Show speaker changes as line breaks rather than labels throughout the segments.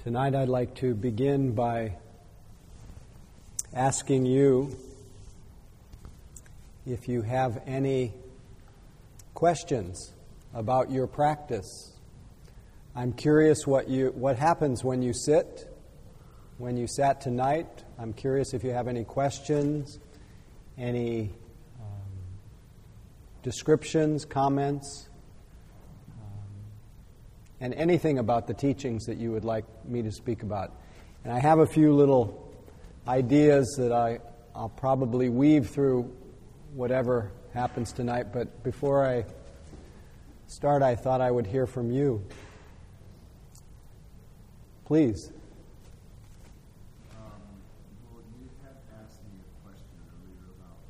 Tonight I'd like to begin by asking you if you have any questions about your practice. I'm curious what happens when you sit, when you sat tonight. I'm curious if you have any questions, any descriptions, comments, and anything about the teachings that you would like me to speak about. And I have a few little ideas that I'll probably weave through whatever happens tonight, but before I start, I thought I would hear from you. Please.
Well, you had asked me a question earlier about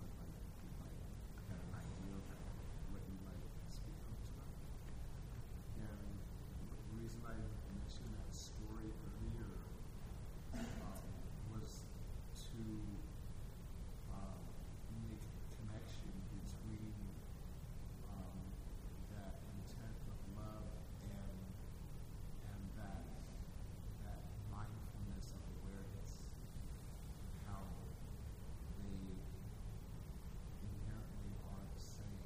an idea of what you might speak of tonight. And the reason I mentioned that story earlier was to make a connection between that intent of love and that mindfulness of awareness, how they inherently are the same.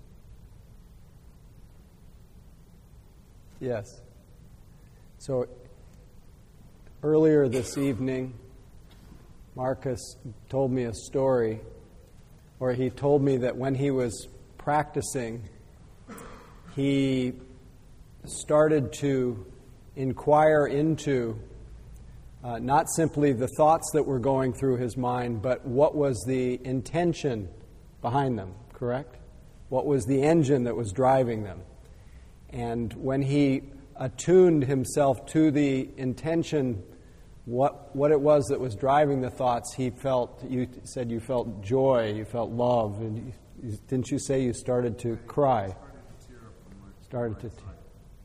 Yes. So earlier this evening, Marcus told me a story, or he told me that when he was practicing, he started to inquire into not simply the thoughts that were going through his mind, but what was the intention behind them, correct? What was the engine that was driving them? And when he attuned himself to the intention, what it was that was driving the thoughts, he felt, you said you felt joy, you felt love, and didn't you say you started to cry? Started to tear.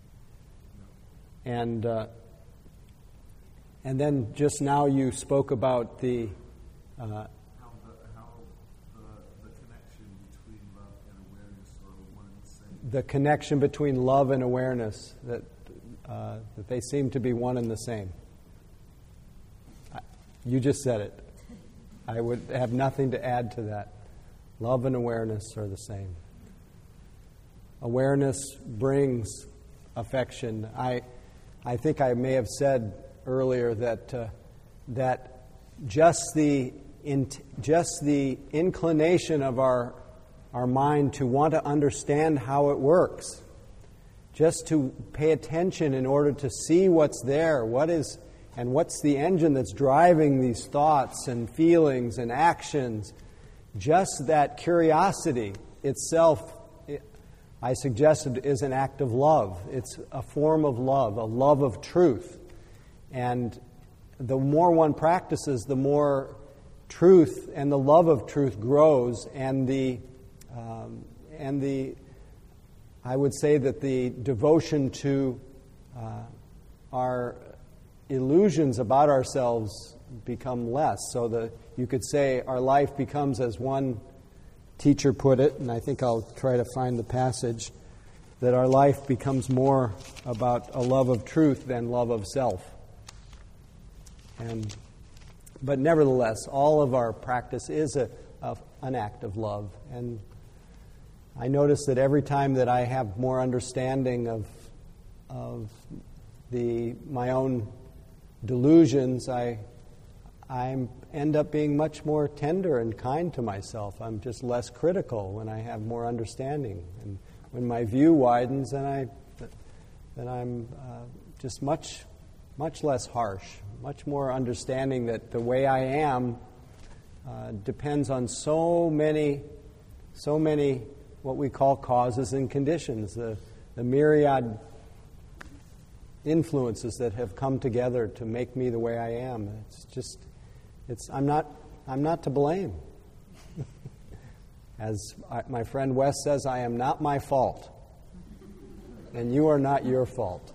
And then just now you spoke about the
How the connection between love and awareness are one and the same.
the connection between love and awareness, that they seem to be one and the same. You just said it. I would have nothing to add to that. Love and awareness are the same. Awareness brings affection. I think I may have said earlier that just the inclination of our mind to want to understand how it works, just to pay attention in order to see what's there, what's the engine that's driving these thoughts and feelings and actions. Just that curiosity itself, I suggested, is an act of love. It's a form of love, a love of truth. And the more one practices, the more truth and the love of truth grows, and I would say that the devotion to our illusions about ourselves become less. So you could say our life becomes, as one teacher put it, and I think I'll try to find the passage, that our life becomes more about a love of truth than love of self. But nevertheless, all of our practice is an act of love. And I notice that every time that I have more understanding of my own delusions, I end up being much more tender and kind to myself. I'm just less critical when I have more understanding. And when my view widens, then I'm just much less harsh, much more understanding that the way I am depends on so many what we call causes and conditions, the myriad influences that have come together to make me the way I am. I'm not to blame. As my friend Wes says, I am not my fault, and you are not your fault.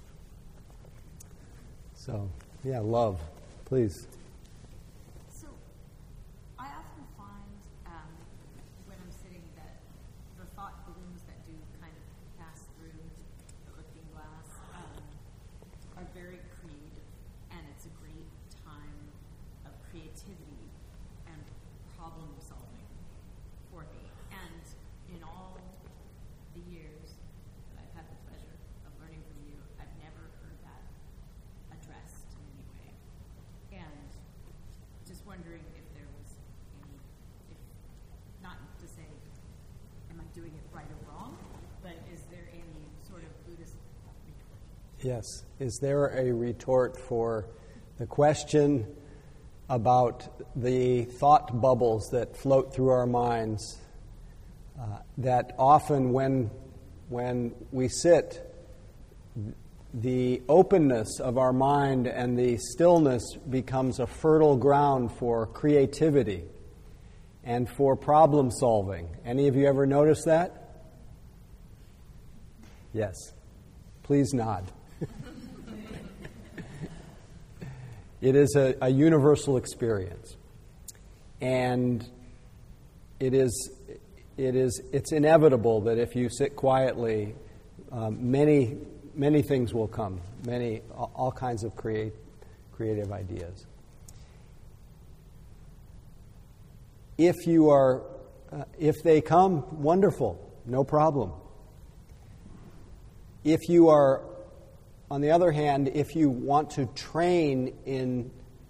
So, yeah, love, please.
So, I often find when I'm sitting that the thought balloons that do kind of pass through the looking glass are very creative.
Yes. Is there a retort for the question about the thought bubbles that float through our minds, that often when we sit, the openness of our mind and the stillness becomes a fertile ground for creativity and for problem solving. Any of you ever noticed that? Yes. Please nod. It is a universal experience. And it's inevitable that if you sit quietly, many things will come, all kinds of creative ideas. If they come, wonderful, no problem. If you are, on the other hand, if you want to train in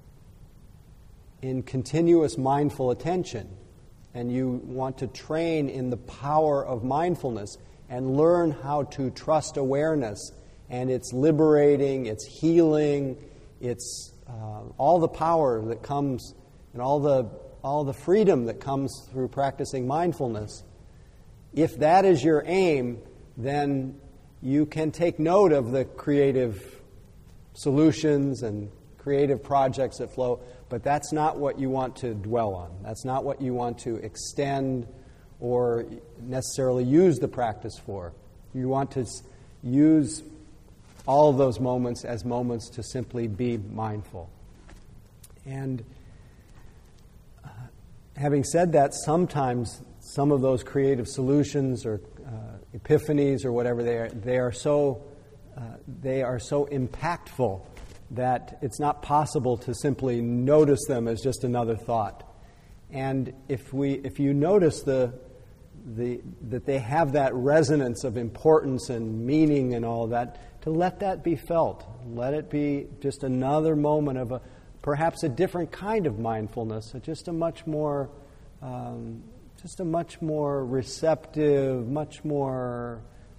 continuous mindful attention, and you want to train in the power of mindfulness and learn how to trust awareness, and it's liberating, it's healing, it's all the power that comes and all the freedom that comes through practicing mindfulness. If that is your aim, then you can take note of the creative solutions and creative projects that flow, but that's not what you want to dwell on. That's not what you want to extend or necessarily use the practice for. You want to use all of those moments as moments to simply be mindful. And having said that, sometimes some of those creative solutions or epiphanies or whatever they are so impactful that it's not possible to simply notice them as just another thought. And if you notice that they have that resonance of importance and meaning and all that, to let that be felt. Let it be just another moment of perhaps a different kind of mindfulness, just a much more receptive, much more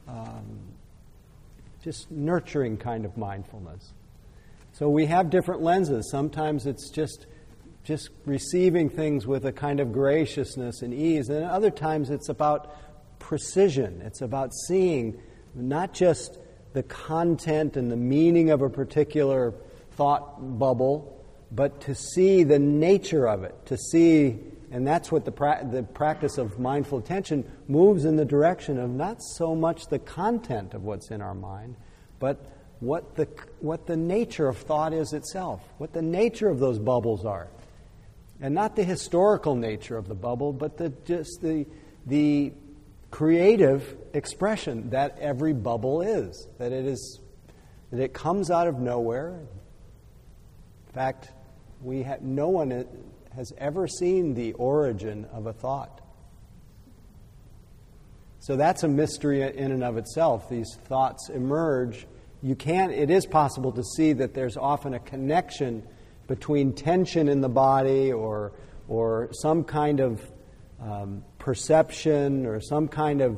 just nurturing kind of mindfulness. So we have different lenses. Sometimes it's just receiving things with a kind of graciousness and ease, and other times it's about precision. It's about seeing not just the content and the meaning of a particular thought bubble, but to see the nature of it, to see. And that's what the practice of mindful attention moves in the direction of, not so much the content of what's in our mind, but what the nature of thought is itself, what the nature of those bubbles are. And not the historical nature of the bubble, but just the creative expression that every bubble is, that it comes out of nowhere. In fact, no one has ever seen the origin of a thought. So that's a mystery in and of itself. These thoughts emerge. It is possible to see that there's often a connection between tension in the body or some kind of perception or some kind of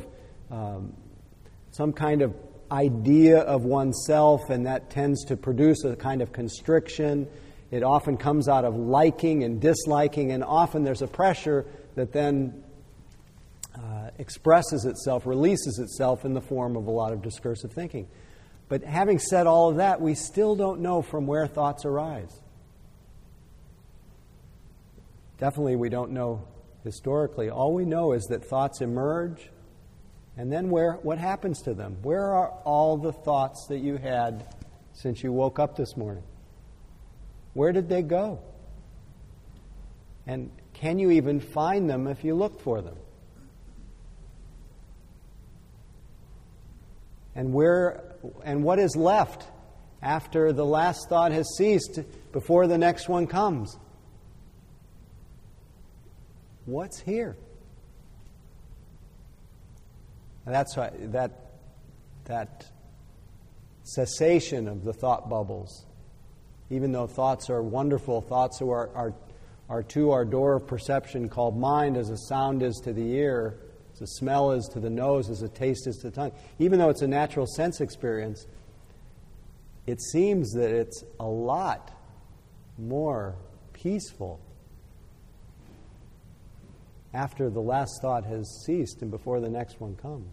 idea of oneself, and that tends to produce a kind of constriction. It often comes out of liking and disliking, and often there's a pressure that then expresses itself, releases itself in the form of a lot of discursive thinking. But having said all of that, we still don't know from where thoughts arise. Definitely we don't know historically. All we know is that thoughts emerge, and then what happens to them? Where are all the thoughts that you had since you woke up this morning? Where did they go? And can you even find them if you look for them? And what is left after the last thought has ceased before the next one comes? What's here? And that's why that cessation of the thought bubbles, even though thoughts are wonderful, thoughts are to our door of perception called mind, as a sound is to the ear, as a smell is to the nose, as a taste is to the tongue. Even though it's a natural sense experience, it seems that it's a lot more peaceful after the last thought has ceased and before the next one comes.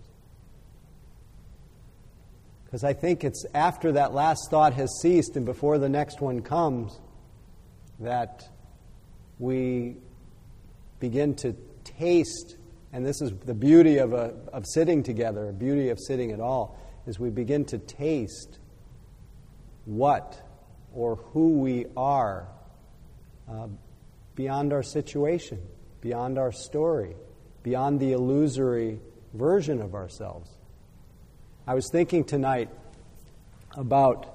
Because I think it's after that last thought has ceased and before the next one comes that we begin to taste, and this is the beauty of sitting together, the beauty of sitting at all, is we begin to taste what or who we are beyond our situation, beyond our story, beyond the illusory version of ourselves. I was thinking tonight about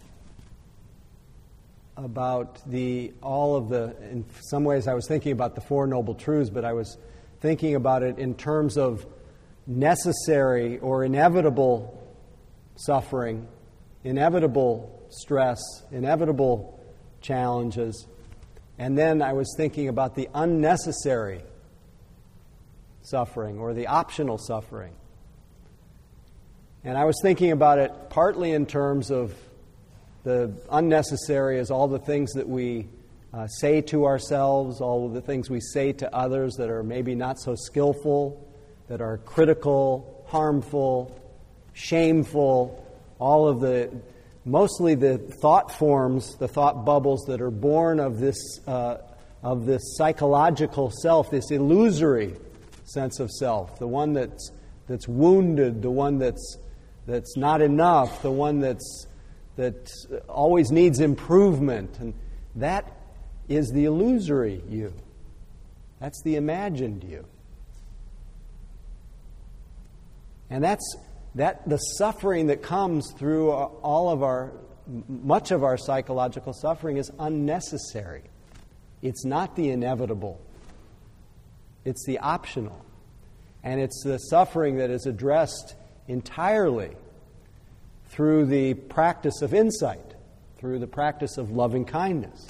in some ways I was thinking about the Four Noble Truths, but I was thinking about it in terms of necessary or inevitable suffering, inevitable stress, inevitable challenges. And then I was thinking about the unnecessary suffering or the optional suffering. And I was thinking about it partly in terms of the unnecessary as all the things that we say to ourselves, all of the things we say to others that are maybe not so skillful, that are critical, harmful, shameful, mostly the thought forms, the thought bubbles that are born of this psychological self, this illusory sense of self, the one that's wounded, the one that's not enough, the one that always needs improvement. And that is the illusory you. That's the imagined you. And the suffering that comes through much of our psychological suffering is unnecessary. It's not the inevitable. It's the optional. And it's the suffering that is addressed entirely through the practice of insight, through the practice of loving kindness.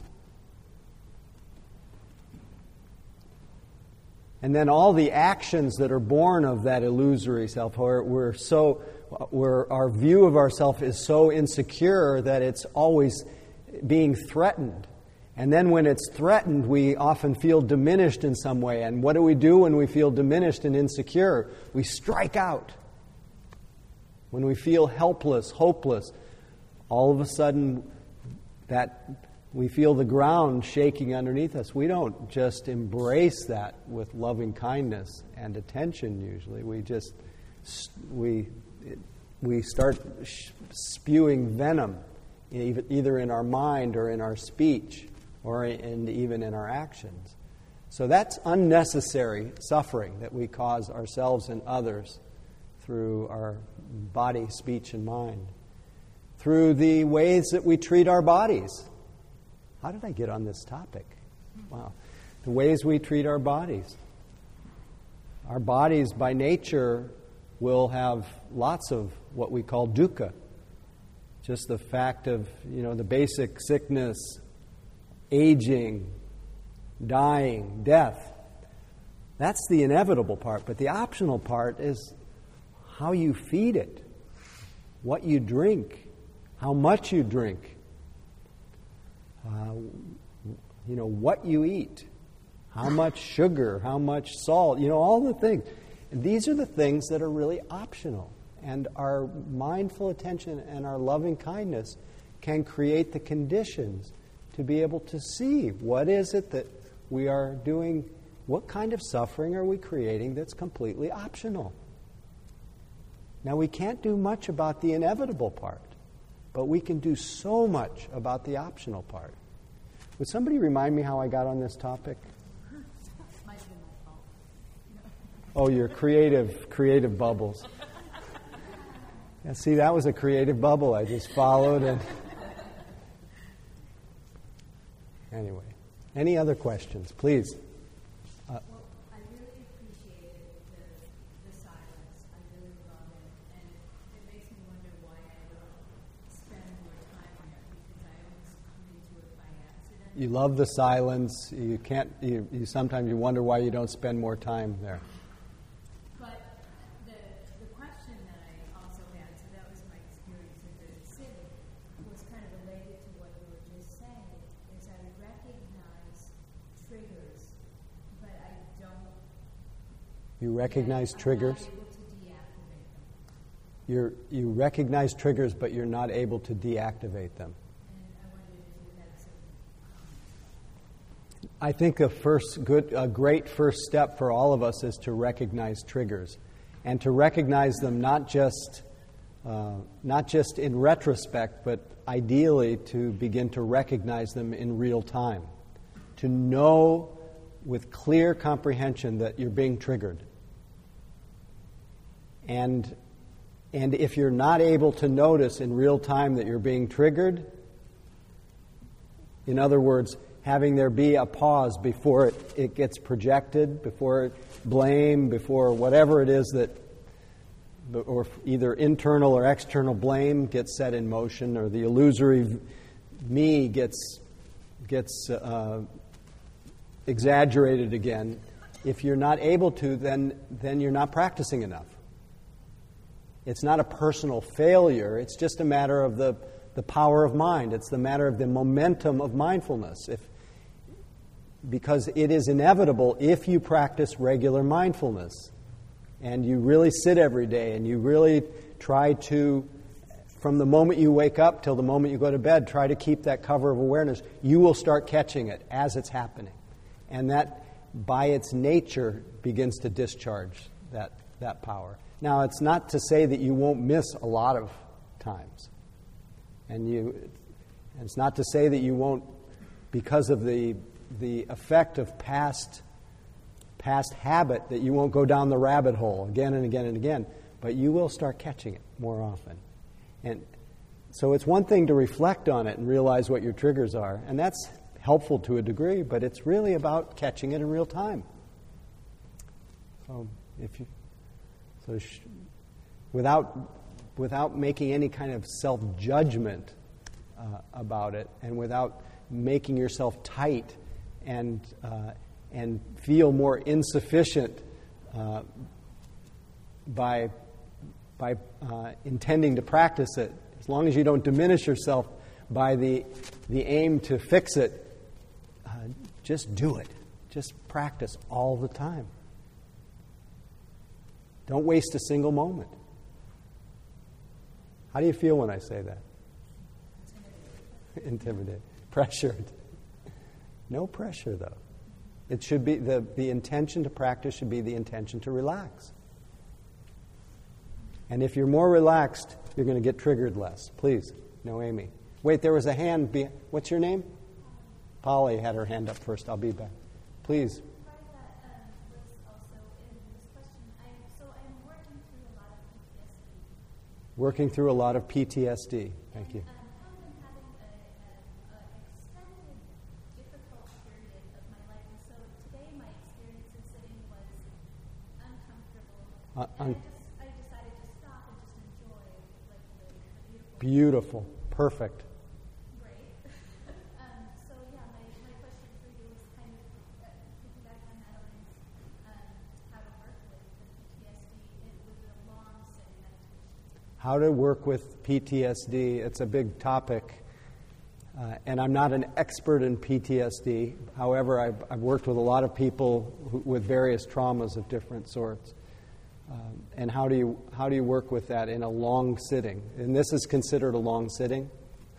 And then all the actions that are born of that illusory self, where our view of ourself is so insecure that it's always being threatened. And then when it's threatened, we often feel diminished in some way. And what do we do when we feel diminished and insecure? We strike out. When we feel helpless, hopeless, all of a sudden that we feel the ground shaking underneath us. We don't just embrace that with loving kindness and attention usually. We start spewing venom, either in our mind or in our speech or even in our actions. So that's unnecessary suffering that we cause ourselves and others through our body, speech, and mind. Through the ways that we treat our bodies. How did I get on this topic? Wow. The ways we treat our bodies. Our bodies, by nature, will have lots of what we call dukkha. Just the fact of, the basic sickness, aging, dying, death. That's the inevitable part. But the optional part is how you feed it, what you drink, how much you drink, what you eat, how much sugar, how much salt, all the things. And these are the things that are really optional. And our mindful attention and our loving kindness can create the conditions to be able to see what is it that we are doing, what kind of suffering are we creating that's completely optional. Now, we can't do much about the inevitable part, but we can do so much about the optional part. Would somebody remind me how I got on this topic?
Might have been my fault.
Oh, your creative bubbles. Yeah, see, that was a creative bubble I just followed. And anyway, any other questions, please?
Well, I really appreciated the silence. I really love it. And it makes me wonder why I don't spend more time there, because I always come into it by accident.
You love the silence. You sometimes you wonder why you don't spend more time there.
But the question that I also had, so that was my experience of the sitting, was
You recognize triggers.
I'm not able to deactivate them.
You recognize triggers, but you're not able to deactivate them.
And I wondered if you had some.
I think a great first step for all of us is to recognize triggers, and to recognize them not just in retrospect, but ideally to begin to recognize them in real time, to know with clear comprehension that you're being triggered. And if you're not able to notice in real time that you're being triggered, in other words, having there be a pause before it gets projected, before blame, before whatever it is that, or either internal or external blame gets set in motion, or the illusory me gets exaggerated again. If you're not able to, then you're not practicing enough. It's not a personal failure. It's just a matter of the power of mind. It's the matter of the momentum of mindfulness. Because it is inevitable if you practice regular mindfulness and you really sit every day and you really try to, from the moment you wake up till the moment you go to bed, try to keep that cover of awareness, you will start catching it as it's happening. And that, by its nature, begins to discharge that power. Now, it's not to say that you won't miss a lot of times. And it's not to say that you won't, because of the effect of past habit, that you won't go down the rabbit hole again and again and again, but you will start catching it more often. And so it's one thing to reflect on it and realize what your triggers are, and that's helpful to a degree, but it's really about catching it in real time. So without making any kind of self-judgment about it, and without making yourself tight and feel more insufficient by intending to practice it, as long as you don't diminish yourself by the aim to fix it, just do it. Just practice all the time. Don't waste a single moment. How do you feel when I say that? Intimidated. Pressured. No pressure, though. It should be the intention to practice should be the intention to relax. And if you're more relaxed, you're going to get triggered less. Please, Noemi. Wait, there was a hand. What's your name? Polly had her hand up first. I'll be back. Please.
Part of that was also in this question. I'm working through a lot of PTSD.
Working through a lot of PTSD. Thank you.
I've been having an extended, difficult period of my life, and so today my experience in sitting was uncomfortable. I decided to stop and just enjoy the beautiful.
Beautiful. Perfect.
Great. So yeah, my question for you is kind of piggyback on Madeline's how to work with the PTSD with the long sitting meditation.
How to work with PTSD. It's a big topic. And I'm not an expert in PTSD. However, I've worked with a lot of people with various traumas of different sorts. And how do you work with that in a long sitting? And this is considered a long sitting?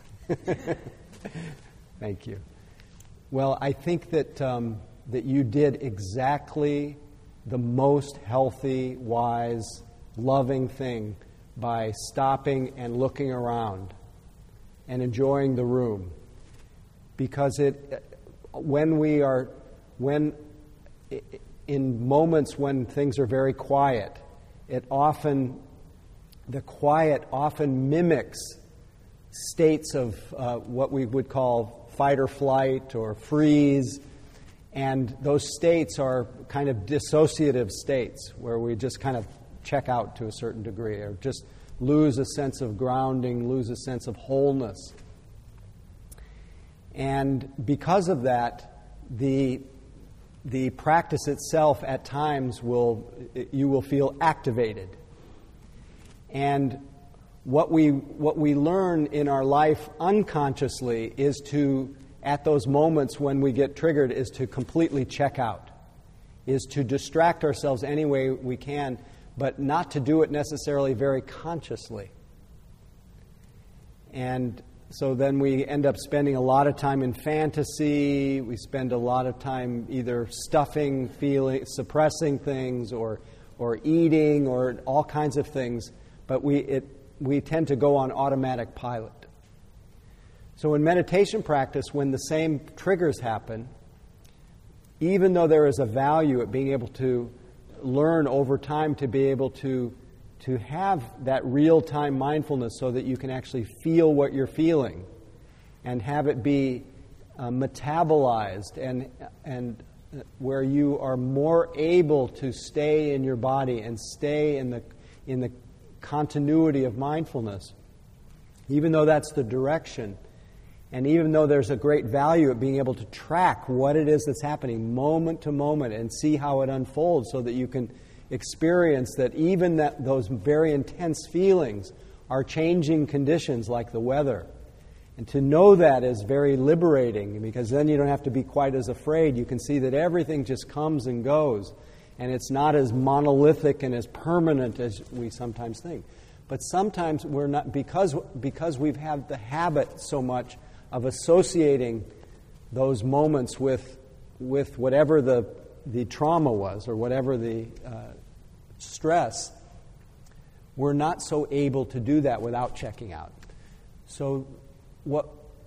Thank you. Well, I think that you did exactly the most healthy, wise, loving thing by stopping and looking around and enjoying the room. Because in moments when things are very quiet, the quiet often mimics states of what we would call fight or flight or freeze, and those states are kind of dissociative states where we just kind of check out to a certain degree or just lose a sense of grounding, lose a sense of wholeness. And because of that, the practice itself at times you will feel activated. And what we learn in our life unconsciously is to, at those moments when we get triggered, is to completely check out. is to distract ourselves any way we can, but not to do it necessarily very consciously. And so then we end up spending a lot of time in fantasy. We spend a lot of time either stuffing, feeling, suppressing things, or eating, or all kinds of things. But we tend to go on automatic pilot. So in meditation practice, when the same triggers happen, even though there is a value at being able to learn over time to be able to have that real-time mindfulness so that you can actually feel what you're feeling and have it be metabolized and where you are more able to stay in your body and stay in the continuity of mindfulness, even though that's the direction, and even though there's a great value at being able to track what it is that's happening moment to moment and see how it unfolds so that you can experience that even those very intense feelings are changing conditions like the weather. And to know that is very liberating, because then you don't have to be quite as afraid. You can see that everything just comes and goes, and it's not as monolithic and as permanent as we sometimes think. But sometimes we're not, because we've had the habit so much of associating those moments with whatever the trauma was or whatever the stress, we're not so able to do that without checking out. So what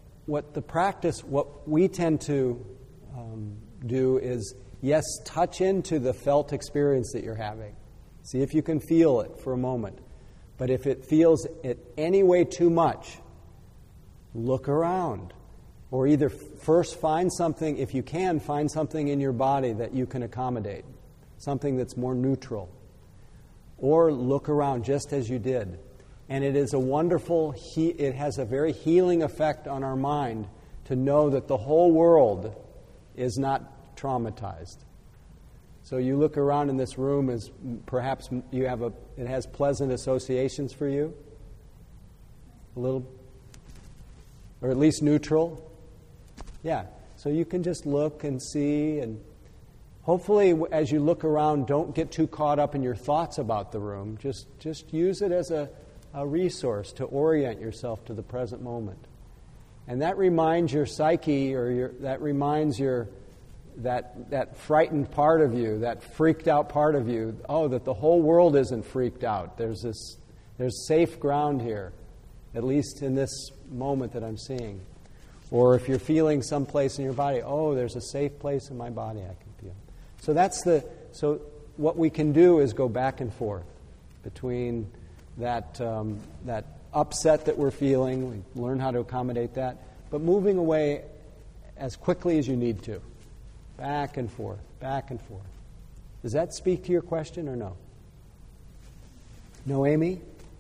we tend to do is, yes, touch into the felt experience that you're having. See if you can feel it for a moment. But if it feels it any way too much, look around. Or either first find something, if you can, find something in your body that you can accommodate, something that's more neutral. Or look around just as you did. And it is it has a very healing effect on our mind to know that the whole world is not traumatized. So you look around in this room as perhaps it has pleasant associations for you, a little, or at least neutral. Yeah, so you can just look and see, and hopefully as you look around, don't get too caught up in your thoughts about the room. Just use it as a resource to orient yourself to the present moment. And that reminds your psyche, that reminds that frightened part of you, that freaked out part of you, that the whole world isn't freaked out. There's safe ground here, at least in this moment that I'm seeing. Or if you're feeling someplace in your body, there's a safe place in my body I can feel. So what we can do is go back and forth between that upset that we're feeling, we learn how to accommodate that, but moving away as quickly as you need to. Back and forth, back and forth. Does that speak to your question or no? No, Amy?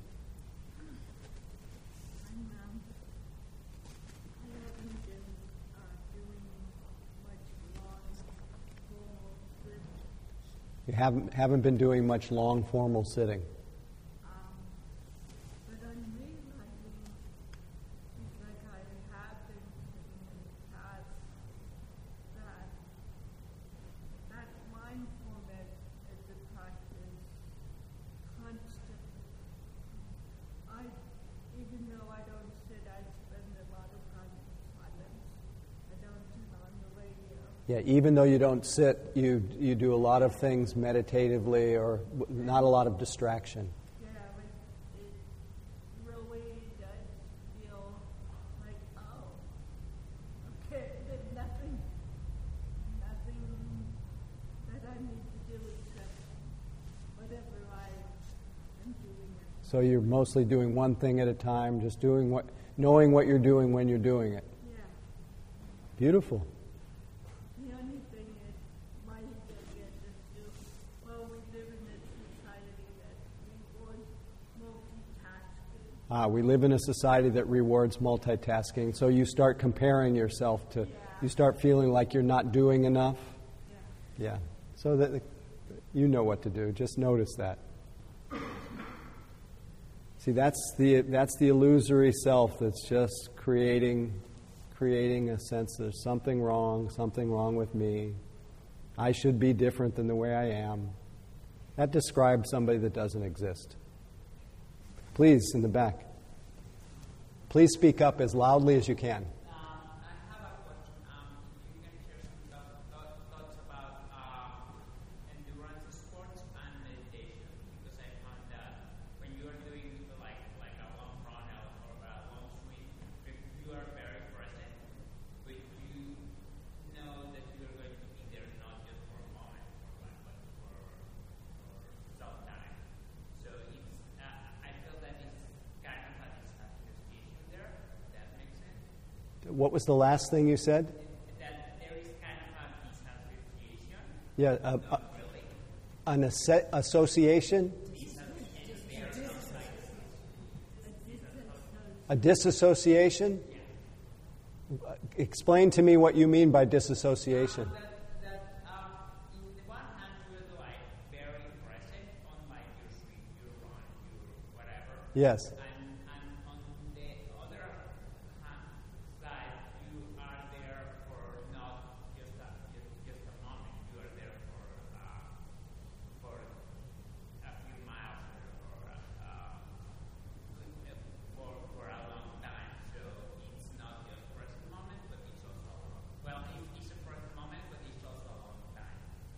You haven't been doing much long formal sitting.
But I'm realizing it's like I have been sitting in the past that mindfulness is a practice constantly. Even though I don't sit, I spend a lot of time in silence. I don't turn on the radio.
Yeah, even though you don't sit, you do a lot of things meditatively, or not a lot of distraction.
Yeah, but it really does feel like, okay, there's nothing that I need to do except whatever I am doing.
So you're mostly doing one thing at a time, just knowing what you're doing when you're doing it.
Yeah.
Beautiful.
The only thing is, my ego gets us to, we live in a society that rewards multitasking.
We live in a society that rewards multitasking, so you start comparing yourself to, you start feeling like you're not doing enough. Yeah. So that you know what to do. Just notice that. See, that's the illusory self that's just creating a sense there's something wrong with me. I should be different than the way I am. That describes somebody that doesn't exist. Please, in the back. Please speak up as loudly as you can.
I have a question. If you can share some thoughts about endurance sports and meditation, because I found that when you are doing like a long run or a long swim, you are very present, but you know that you are going to be there not just for a moment, but for some time. So it's I feel that it's kind of a disassociation there. If that makes sense.
What was the last thing you said?
That there is kind of a disassociation.
Yeah,
Not really.
an association? A disassociation? Explain to me what you mean by disassociation.
In the one hand you're like very present on like your swim, your run, your whatever.
Yes.
And on the other hand side, you are there for not just a moment. You are there for a few miles or for a long time. So it's not just present moment, but it's also it's a present moment, but it's also a long time.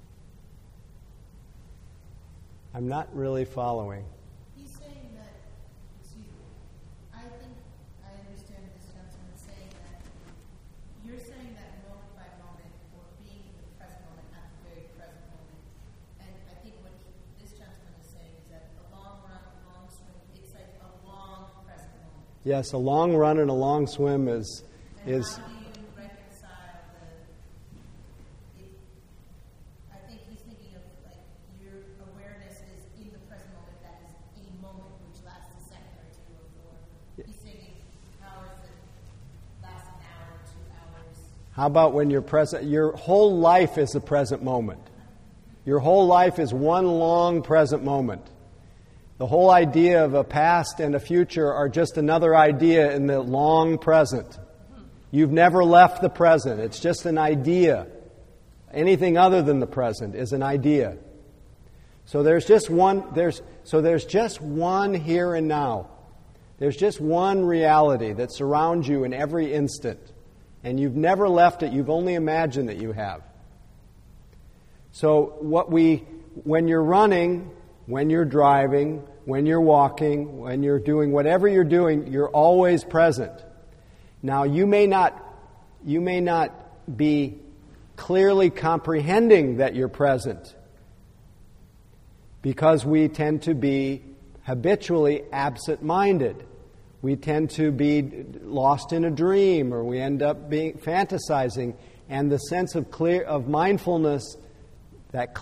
I'm not really following.
He's saying that, excuse me, I think I understand this gentleman saying that you're saying that moment by moment or being in the present moment at the very present moment. And I think what this gentleman is saying is that a long run, a long swim, it's like a long present moment.
Yes, a long run and a long swim is
And how do you reconcile I think he's thinking of like your awareness is in the present moment, that is a moment which lasts a second or two or four. He's thinking, how is it last an hour, 2 hours?
How about when you're present? Your whole life is a present moment. Your whole life is one long present moment. The whole idea of a past and a future are just another idea in the long present. You've never left the present. It's just an idea. Anything other than the present is an idea. So there's just one here and now. There's just one reality that surrounds you in every instant. And you've never left it. You've only imagined that you have. So when you're running, when you're driving, when you're walking, when you're doing whatever you're doing, you're always present. Now, you may not be clearly comprehending that you're present because we tend to be habitually absent-minded. We tend to be lost in a dream, or we end up being fantasizing, and the sense of mindfulness, that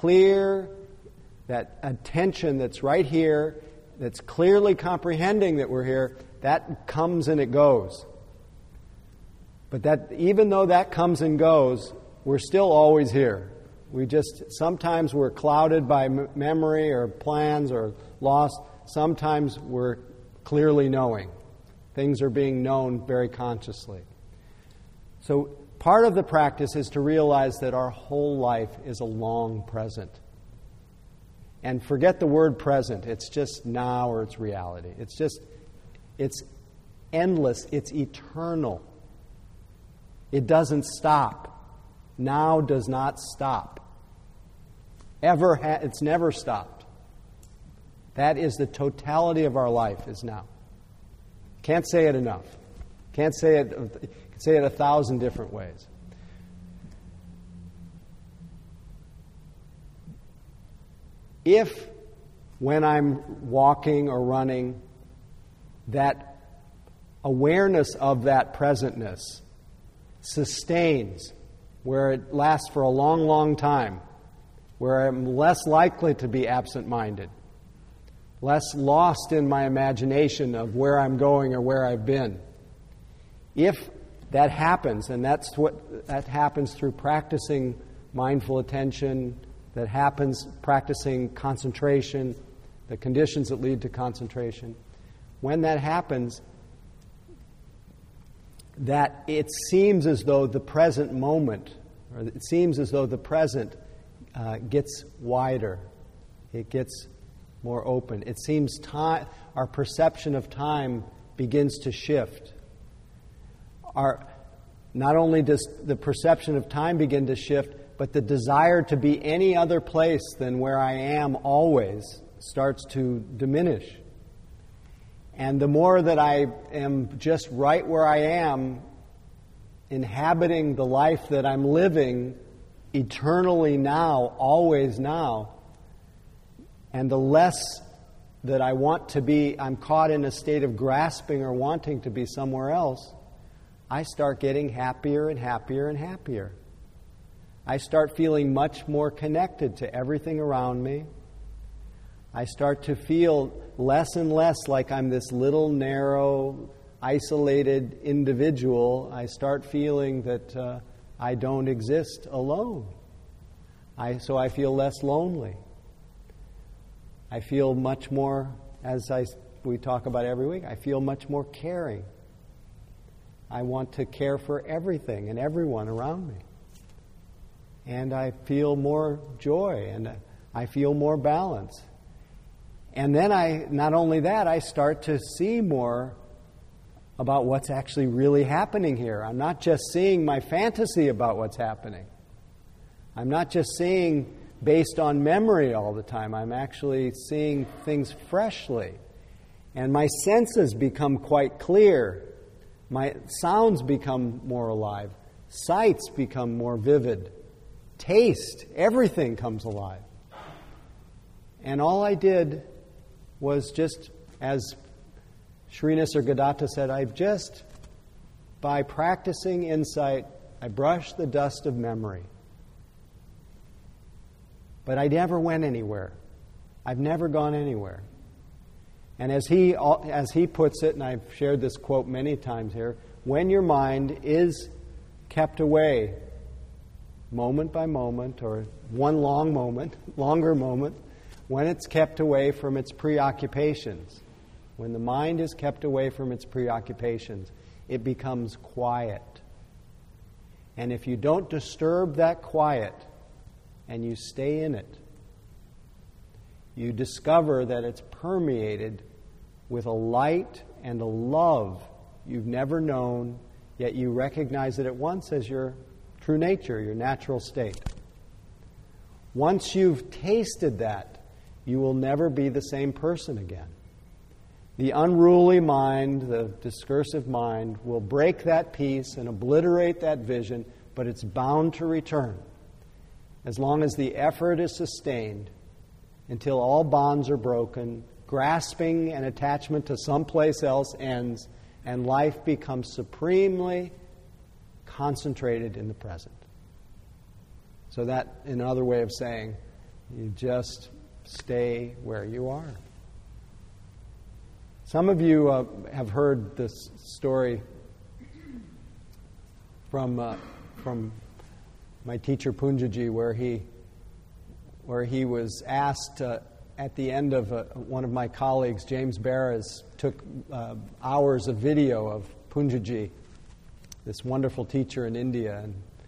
attention that's right here, that's clearly comprehending that we're here, that comes and it goes. But that, even though that comes and goes, we're still always here. Sometimes we're clouded by memory or plans or lost. Sometimes we're clearly knowing. Things are being known very consciously. So part of the practice is to realize that our whole life is a long present. And forget the word present. It's just now or it's reality. It's endless. It's eternal. It doesn't stop. Now does not stop. It's never stopped. That is the totality of our life is now. Can't say it enough. Can't say it 1,000 different ways. If, when I'm walking or running, that awareness of that presentness sustains, where it lasts for a long, long time, where I'm less likely to be absent-minded, less lost in my imagination of where I'm going or where I've been. If that happens, and that happens through practicing mindful attention, that happens practicing concentration, the conditions that lead to concentration. When that happens, that it seems as though the present moment, or it seems as though the present gets wider. It gets more open. It seems time, our perception of time begins to shift. Not only does the perception of time begin to shift, but the desire to be any other place than where I am always starts to diminish. And the more that I am just right where I am, inhabiting the life that I'm living eternally now, always now, and the less that I want to be, I'm caught in a state of grasping or wanting to be somewhere else, I start getting happier and happier and happier. I start feeling much more connected to everything around me. I start to feel less and less like I'm this little, narrow, isolated individual. I start feeling that I don't exist alone. So I feel less lonely. I feel much more, as we talk about every week, I feel much more caring. I want to care for everything and everyone around me. And I feel more joy, and I feel more balance. And then not only that, I start to see more about what's actually really happening here. I'm not just seeing my fantasy about what's happening. I'm not just seeing based on memory all the time. I'm actually seeing things freshly. And my senses become quite clear. My sounds become more alive. Sights become more vivid. Taste, everything comes alive. And all I did was just, as Sri Nisargadatta said, by practicing insight, I brushed the dust of memory. But I never went anywhere. I've never gone anywhere. And as he puts it, and I've shared this quote many times here, when your mind is kept away moment by moment, or one longer moment, when it's kept away from its preoccupations, when the mind is kept away from its preoccupations, it becomes quiet. And if you don't disturb that quiet and you stay in it, you discover that it's permeated with a light and a love you've never known, yet you recognize it at once as your true nature, your natural state. Once you've tasted that, you will never be the same person again. The unruly mind, the discursive mind, will break that peace and obliterate that vision, but it's bound to return as long as the effort is sustained until all bonds are broken, grasping and attachment to someplace else ends, and life becomes supremely concentrated in the present. So that, another way of saying, you just stay where you are. Some of you have heard this story from my teacher Punjaji, where he was asked at the end of one of my colleagues, James Barras, took hours of video of Punjaji, this wonderful teacher in India,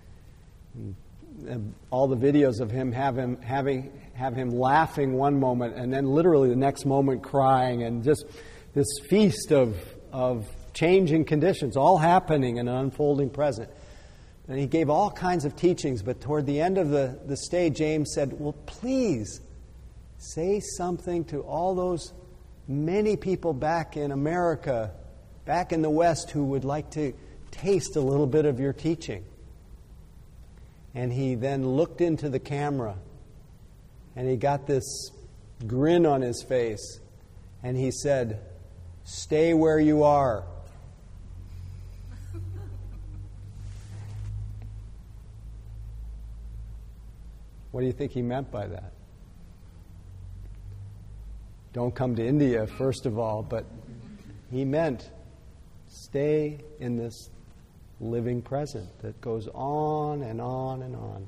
and all the videos of him have him laughing one moment and then literally the next moment crying, and just this feast of changing conditions, all happening in an unfolding present. And he gave all kinds of teachings, but toward the end of the stage, James said, well, please say something to all those many people back in America, back in the West, who would like to taste a little bit of your teaching. And he then looked into the camera, and he got this grin on his face, and he said, stay where you are. What do you think he meant by that? Don't come to India, first of all, but he meant stay in this living present that goes on and on and on.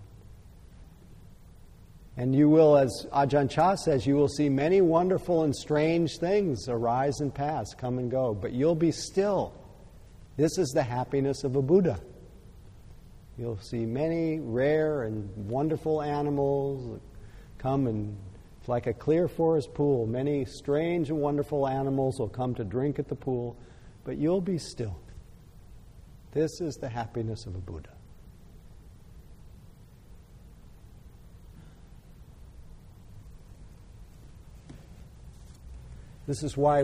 And you will, as Ajahn Chah says, you will see many wonderful and strange things arise and pass, come and go, but you'll be still. This is the happiness of a Buddha. You'll see many rare and wonderful animals that come, and it's like a clear forest pool. Many strange and wonderful animals will come to drink at the pool, but you'll be still. This is the happiness of a Buddha. This is why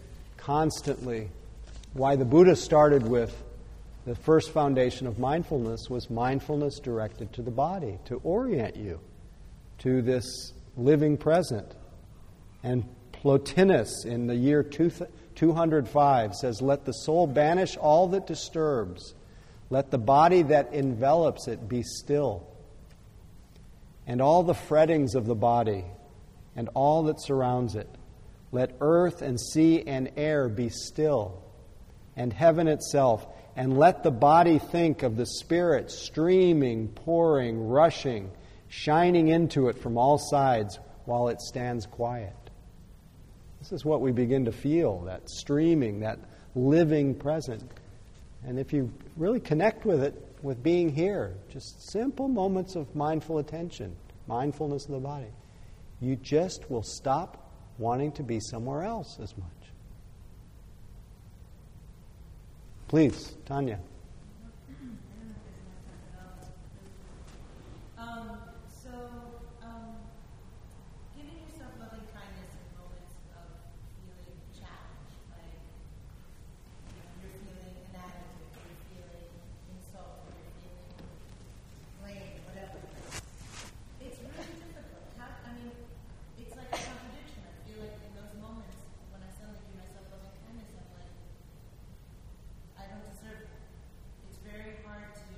why the Buddha started with the first foundation of mindfulness was mindfulness directed to the body, to orient you to this living present. And Plotinus in the year 205 says, "Let the soul banish all that disturbs. Let the body that envelops it be still. And all the frettings of the body and all that surrounds it. Let earth and sea and air be still, and heaven itself. And let the body think of the Spirit streaming, pouring, rushing, shining into it from all sides while it stands quiet." This is what we begin to feel, that streaming, that living present. And if you really connect with it, with being here, just simple moments of mindful attention, mindfulness of the body, you just will stop wanting to be somewhere else as much. Please, Tanya.
Giving yourself loving kindness in moments of feeling challenged, like you're feeling inadequate, you're feeling insulted, you're feeling blamed, whatever. It's really difficult. It's like a contradiction. I feel like in those moments when I suddenly give myself loving kindness, I'm like, I don't deserve it. It's very hard to.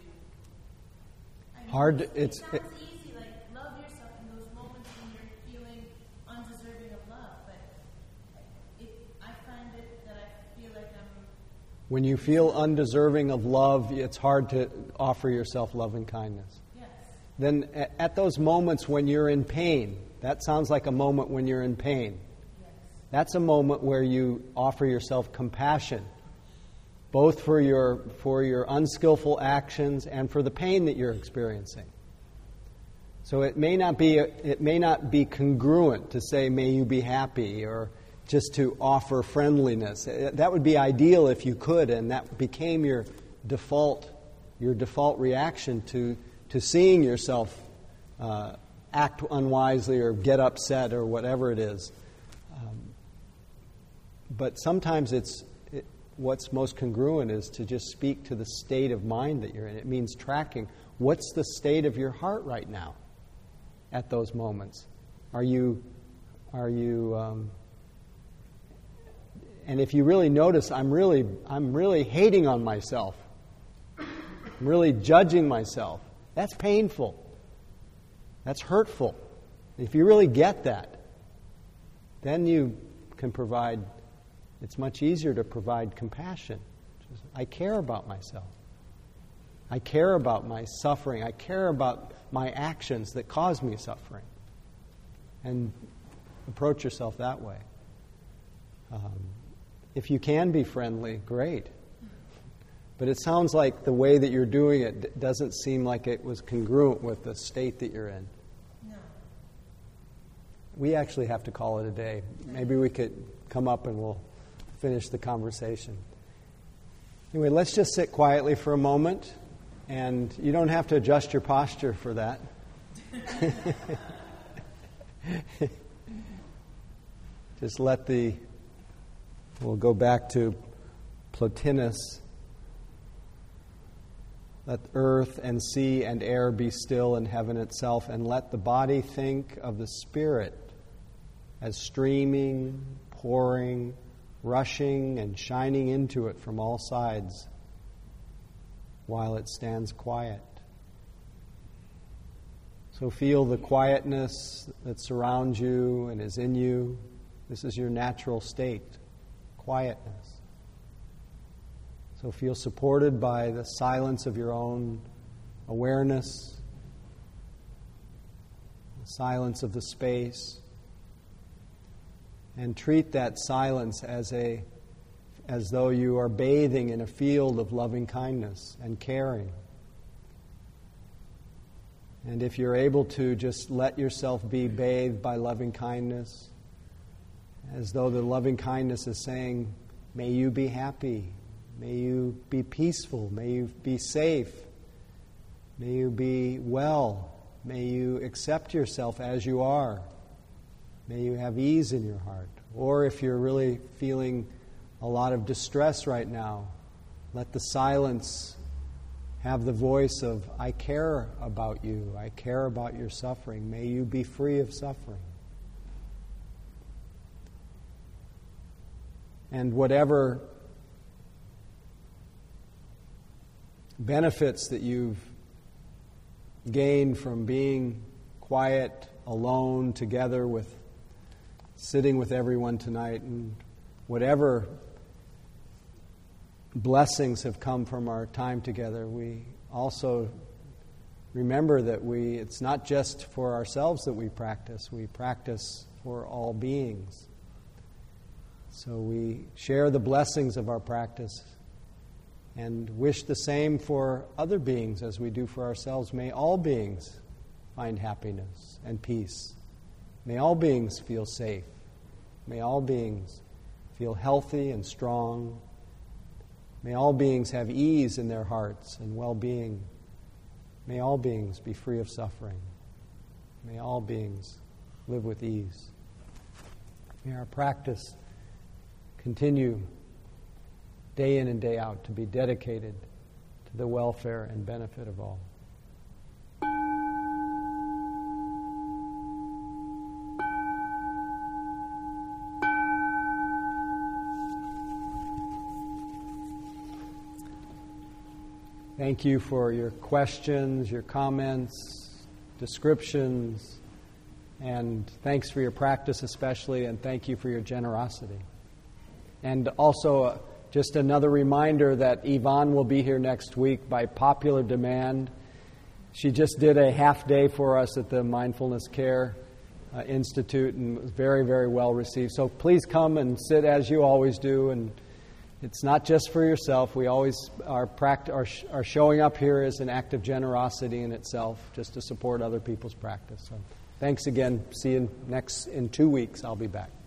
It sounds easy, like love yourself in those moments when you're feeling undeserving of love, but I find it that I feel like I'm.
When you feel undeserving of love, it's hard to offer yourself loving kindness.
Yes.
Then at those moments when you're in pain, that sounds like a moment when you're in pain.
Yes.
That's a moment where you offer yourself compassion, both for your unskillful actions and for the pain that you're experiencing. So it may not be congruent to say, "May you be happy," or just to offer friendliness. That would be ideal if you could, and that became your default reaction to seeing yourself act unwisely or get upset or whatever it is. But sometimes what's most congruent is to just speak to the state of mind that you're in. It means tracking. What's the state of your heart right now at those moments? Are you and if you really notice, I'm really hating on myself. I'm really judging myself. That's painful. That's hurtful. If you really get that, then you can provide. It's much easier to provide compassion. I care about myself. I care about my suffering. I care about my actions that cause me suffering. And approach yourself that way. If you can be friendly, great. But it sounds like the way that you're doing it doesn't seem like it was congruent with the state that you're in.
No.
We actually have to call it a day. Maybe we could come up and we'll finish the conversation. Anyway, let's just sit quietly for a moment, and you don't have to adjust your posture for that. Just we'll go back to Plotinus. Let earth and sea and air be still and heaven itself, and let the body think of the Spirit as streaming, pouring, rushing and shining into it from all sides while it stands quiet. So feel the quietness that surrounds you and is in you. This is your natural state, quietness. So feel supported by the silence of your own awareness, the silence of the space. And treat that silence as though you are bathing in a field of loving kindness and caring. And if you're able to, just let yourself be bathed by loving kindness, as though the loving kindness is saying, may you be happy, may you be peaceful, may you be safe, may you be well, may you accept yourself as you are, may you have ease in your heart. Or if you're really feeling a lot of distress right now, let the silence have the voice of, I care about you, I care about your suffering, may you be free of suffering. And whatever benefits that you've gained from being quiet, alone, together with, sitting with everyone tonight, and whatever blessings have come from our time together, we also remember that it's not just for ourselves that we practice for all beings. So we share the blessings of our practice and wish the same for other beings as we do for ourselves. May all beings find happiness and peace. May all beings feel safe. May all beings feel healthy and strong. May all beings have ease in their hearts and well-being. May all beings be free of suffering. May all beings live with ease. May our practice continue day in and day out to be dedicated to the welfare and benefit of all. Thank you for your questions, your comments, descriptions, and thanks for your practice especially, and thank you for your generosity. And also, just another reminder that Yvonne will be here next week by popular demand. She just did a half day for us at the Mindfulness Care Institute and was very, very well received. So please come and sit as you always do. And it's not just for yourself. We always are showing up here as an act of generosity in itself, just to support other people's practice. So thanks again. See you in 2 weeks. I'll be back.